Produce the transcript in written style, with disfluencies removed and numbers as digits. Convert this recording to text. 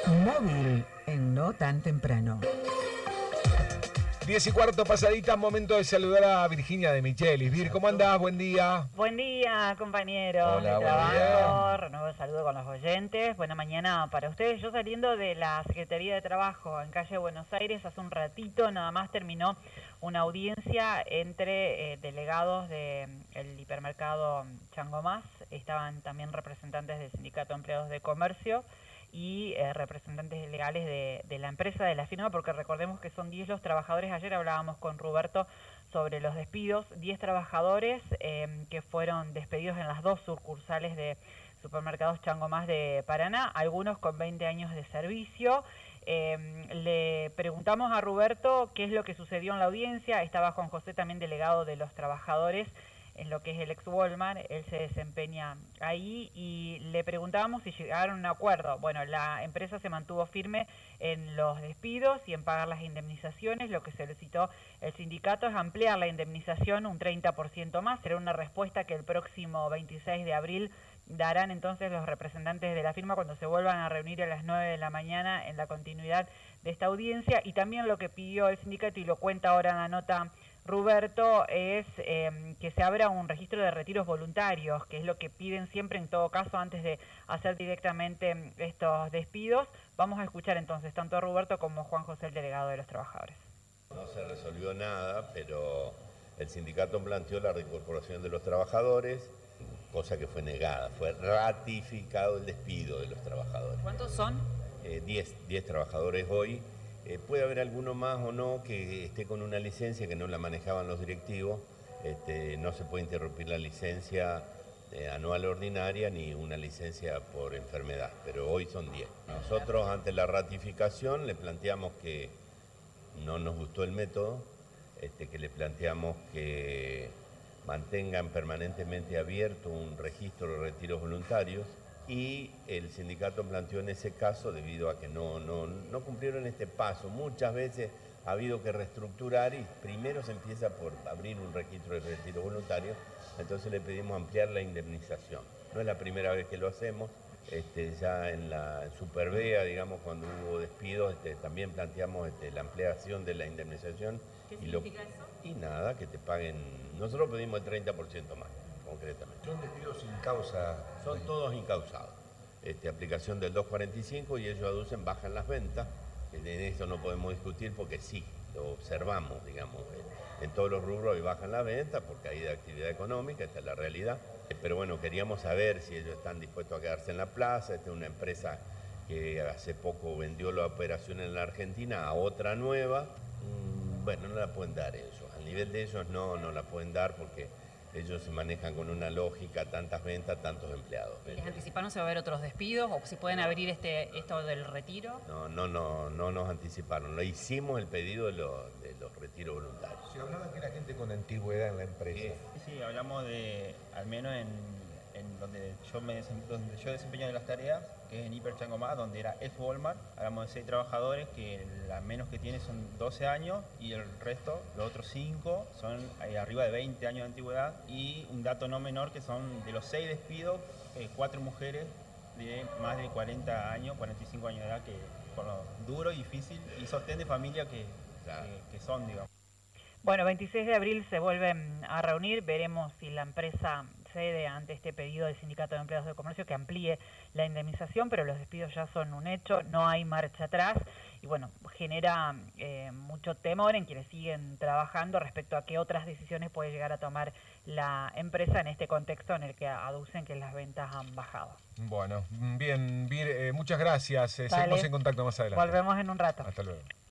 Móvil en No Tan Temprano. 10:15 pasadita, momento de saludar a Virginia de Michelis. Vir, ¿cómo andás? Buen día. Buen día, compañeros. Hola, de buen trabajo. día. Renuevo el saludo con los oyentes. Buena mañana para ustedes. Yo saliendo de la Secretaría de Trabajo en calle Buenos Aires hace un ratito, nada más terminó una audiencia entre delegados del hipermercado Changomás. Estaban también representantes del Sindicato de Empleados de Comercio y representantes legales de la empresa, de la firma, porque recordemos que son 10 los trabajadores. Ayer hablábamos con Roberto sobre los despidos, 10 trabajadores que fueron despedidos en las dos sucursales de supermercados Changomás de Paraná, algunos con 20 años de servicio. Le preguntamos a Roberto qué es lo que sucedió en la audiencia. Estaba Juan José, también delegado de los trabajadores en lo que es el ex Walmart. Él se desempeña ahí y le preguntábamos si llegaron a un acuerdo. Bueno, la empresa se mantuvo firme en los despidos y en pagar las indemnizaciones. Lo que solicitó el sindicato es ampliar la indemnización un 30% más. Será una respuesta que el próximo 26 de abril darán entonces los representantes de la firma cuando se vuelvan a reunir a las 9 de la mañana en la continuidad de esta audiencia. Y también lo que pidió el sindicato, y lo cuenta ahora en la nota Roberto, es que se abra un registro de retiros voluntarios, que es lo que piden siempre en todo caso antes de hacer directamente estos despidos. Vamos a escuchar entonces tanto a Roberto como a Juan José, el delegado de los trabajadores. No se resolvió nada, pero el sindicato planteó la reincorporación de los trabajadores, cosa que fue negada. Fue ratificado el despido de los trabajadores. ¿Cuántos son? 10 trabajadores hoy. Puede haber alguno más o no que esté con una licencia que no la manejaban los directivos. No se puede interrumpir la licencia anual ordinaria ni una licencia por enfermedad, pero hoy son 10. Nosotros ante la ratificación le planteamos que no nos gustó el método, que le planteamos que mantengan permanentemente abierto un registro de retiros voluntarios. Y el sindicato planteó en ese caso, debido a que no cumplieron este paso, muchas veces ha habido que reestructurar y primero se empieza por abrir un registro de retiro voluntario, entonces le pedimos ampliar la indemnización. No es la primera vez que lo hacemos, ya en la Supervea, digamos, cuando hubo despidos, también planteamos la ampliación de la indemnización. ¿Qué significa eso? Y nada, que te paguen, nosotros pedimos el 30% más. Concretamente. ¿Son despidos sin causa? Son todos incausados. Aplicación del 245 y ellos aducen, bajan las ventas. En eso no podemos discutir porque sí, lo observamos, digamos. En todos los rubros y bajan las ventas porque hay de actividad económica, esta es la realidad. Pero bueno, queríamos saber si ellos están dispuestos a quedarse en la plaza. Esta es una empresa que hace poco vendió la operación en la Argentina a otra nueva. Bueno, no la pueden dar ellos. Al nivel de ellos no la pueden dar porque ellos se manejan con una lógica, tantas ventas, tantos empleados. ¿Les anticiparon si va a haber otros despidos o si pueden abrir esto del retiro? No nos anticiparon. Lo hicimos el pedido de los retiros voluntarios. Se hablaba que era gente con antigüedad en la empresa. Sí, hablamos de, al menos en donde yo desempeño las tareas, que es en Hiper Changomás, donde era ex Walmart. Hablamos de 6 trabajadores que la menos que tiene son 12 años y el resto, los otros 5, son arriba de 20 años de antigüedad. Y un dato no menor que son de los 6 despidos, 4 mujeres de más de 40 años, 45 años de edad, que por lo duro y difícil y sostén de familia que son, digamos. Bueno, 26 de abril se vuelven a reunir, veremos si la empresa cede ante este pedido del Sindicato de Empleados de Comercio que amplíe la indemnización, pero los despidos ya son un hecho, no hay marcha atrás y bueno, genera mucho temor en quienes siguen trabajando respecto a qué otras decisiones puede llegar a tomar la empresa en este contexto en el que aducen que las ventas han bajado. Bueno, bien, Vir, muchas gracias, seguimos en contacto más adelante. Volvemos en un rato. Hasta luego.